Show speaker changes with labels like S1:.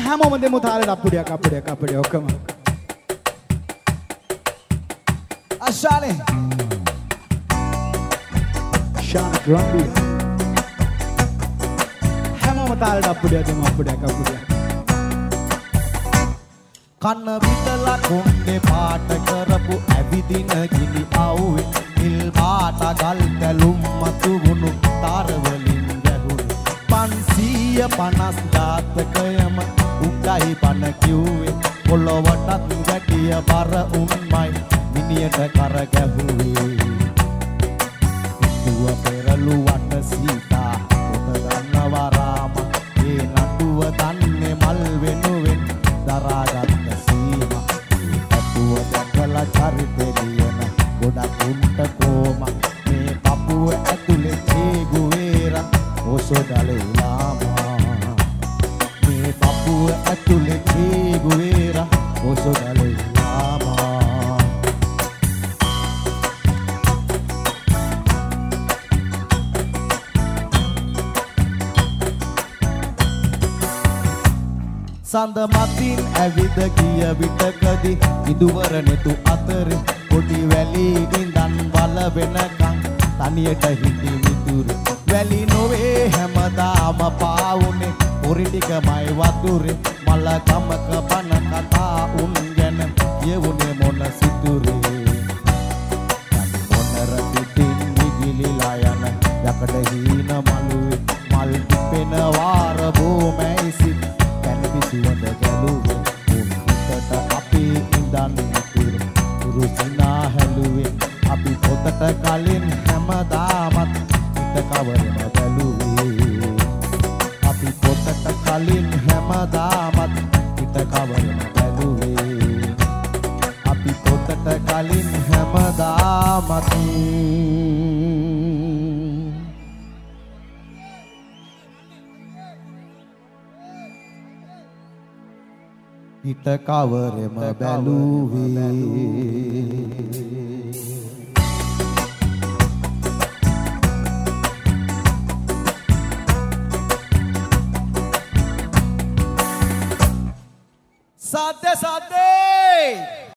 S1: හැමෝම දෙමු තාලෙට අප්පුඩියක් ඔක්කොම.
S2: අශානේ
S1: ශාන ග්‍රාන්ඩි හැමෝම තාලෙට අප්පුඩියක් දෙමු අප්පුඩියක්.
S2: කන්න විතලා කොණ්ඩේ පාට කරපු ඇවිදින ගිනි අවුවේ නිල් පාට ගල් කැලුම් මතු වුණු තාරවලින් ගැහුණු 550 ජාතකයම උඩයි පන කිව්වේ පොළොවටත් වැටිය බර උන්මයි මිනියට කර ගැහුවේ දුව පෙරළුවට සීතා පොත ගන්නවා රාම ඒ නටුව දන්නේ මල් වෙනුවෙන් දරාගත්ත සීමා පපුව දැකලා චරිතේ ලියන ගොඩක් උන්ට කොම මේ පපුව ඇතුලේ චේගු වේරා ඔසොඩලේ ලාමා මේ පපුව ඇතුලේ චේගු වේරා ඔසොඩලේ ලාමා සඳ මතින් ඇවිද ගිය විටකදී ඉදුවරනෙතු අතරේ පොඩි වැලි ඉඳන් වල වෙනකන් තනියට හිටි මිතුරු වැලි නොවේ හැමදාම පාවුනේ පොරි ටිකමයි වතුරේ මල ගමක බන කතා උන් ගැන කියවුනේ මොන සිතුරේ මොනර පිටින් නිගිලිලා යන යකඩ හීන මලුවේ මල් පිපෙන වාර බොමැයිසි සුවඳ ගැලුවේ උන්ට අපි ඉඳන් තුරුසිනා හැලුවේ අපි පොතට කලින් හැමදාමත් හිත කවරම බැලුවේ අපි පොතට කලින් හැමදාමත් හිත කවරම බැලුවේ අපි පොතට කලින් හැමදාමත් හිත කවරෙම බැලුවේ සද්ද